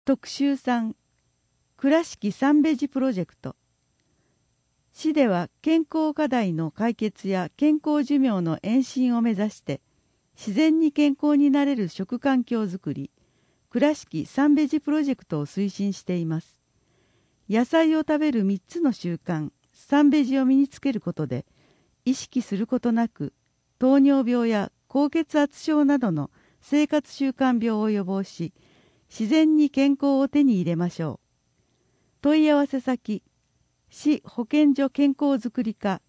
特集3、倉敷三ベジプロジェクト。市では健康課題の解決や健康寿命の延伸を目指して、自然に健康になれる食環境づくり、倉敷三ベジプロジェクトを推進しています。野菜を食べる3つの習慣、三ベジを身につけることで、意識することなく、糖尿病や高血圧症などの生活習慣病を予防し、自然に健康を手に入れましょう。問い合わせ先、市保健所健康づくり課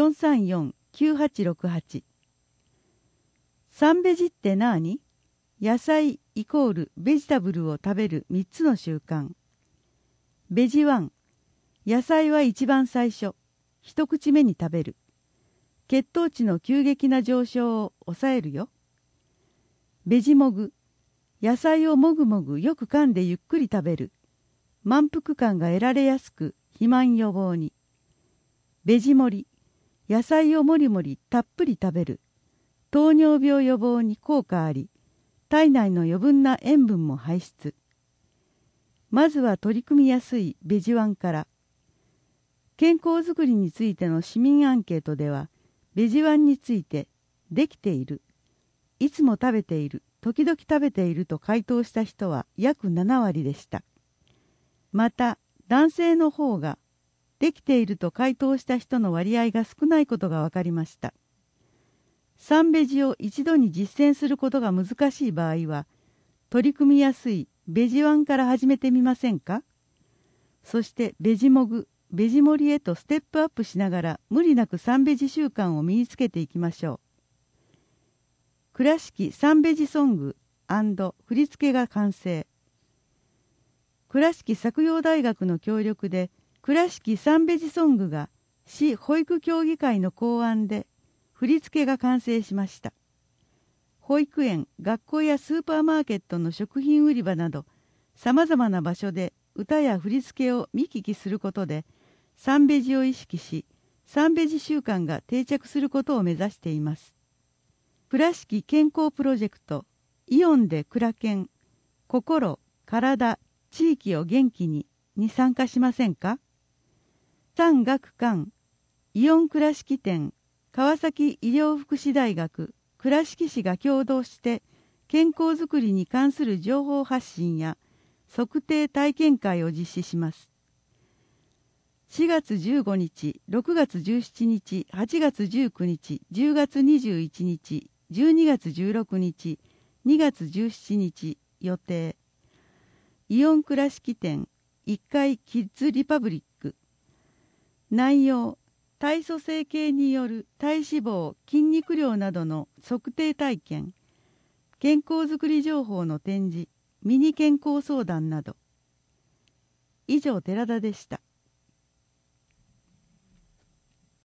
434-9868。三ベジって何？野菜イコールベジタブルを食べる3つの習慣。ベジ1、野菜は一番最初、一口目に食べる。血糖値の急激な上昇を抑えるよ。ベジモグ、野菜をもぐもぐよく噛んでゆっくり食べる。満腹感が得られやすく肥満予防に。ベジ盛り、野菜をもりもりたっぷり食べる。糖尿病予防に効果あり、体内の余分な塩分も排出。まずは取り組みやすいベジ1から。健康づくりについての市民アンケートでは、ベジ1について、できている、いつも食べている、時々食べていると回答した人は約7割でした。また、男性の方が、できていると回答した人の割合が少ないことが分かりました。三ベジを一度に実践することが難しい場合は、取り組みやすいベジ1から始めてみませんか？そしてベジモグ、ベジ盛りへとステップアップしながら無理なく三ベジ習慣を身につけていきましょう。倉敷三ベジソング&振り付けが完成。倉敷作陽大学の協力で倉敷三ベジソングが市保育協議会の考案で振り付けが完成しました。保育園、学校やスーパーマーケットの食品売り場などさまざまな場所で歌や振り付けを見聞きすることで三ベジを意識し三ベジ習慣が定着することを目指しています。倉敷健康プロジェクトイオンで倉健、心、体、地域を元気に参加しませんか？産学官イオン倉敷店川崎医療福祉大学倉敷市が共同して健康づくりに関する情報発信や測定体験会を実施します。4月15日、6月17日、8月19日、10月21日、12月16日、2月17日予定。イオン倉敷店1階キッズリパブリック。内容、体組成計による体脂肪、筋肉量などの測定体験、健康づくり情報の展示、ミニ健康相談など。以上、寺田でした。